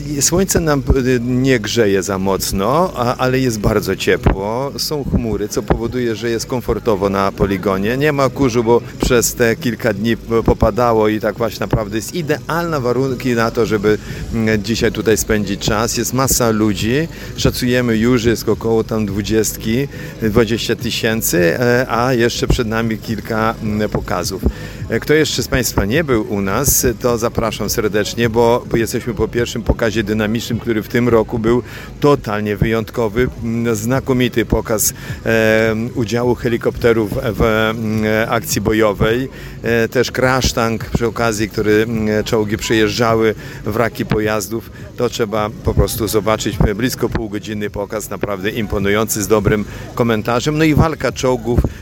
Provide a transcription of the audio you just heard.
Słońce nam nie grzeje za mocno, ale jest bardzo ciepło. Są chmury, co powoduje, że jest komfortowo na poligonie. Nie ma kurzu, bo przez te kilka dni popadało i tak właśnie naprawdę jest idealne warunki na to, żeby dzisiaj tutaj spędzić czas. Jest masa ludzi. Szacujemy już, jest około tam 20 tysięcy, a jeszcze przed nami kilka pokazów. Kto jeszcze z Państwa nie był u nas, to zapraszam serdecznie, bo jesteśmy po pierwszym pokazie dynamicznym, który w tym roku był totalnie wyjątkowy. Znakomity pokaz udziału helikopterów w akcji bojowej. Też crash tank przy okazji, który czołgi przejeżdżały, wraki pojazdów. To trzeba po prostu zobaczyć. Blisko półgodzinny pokaz, naprawdę imponujący, z dobrym komentarzem. No i walka czołgów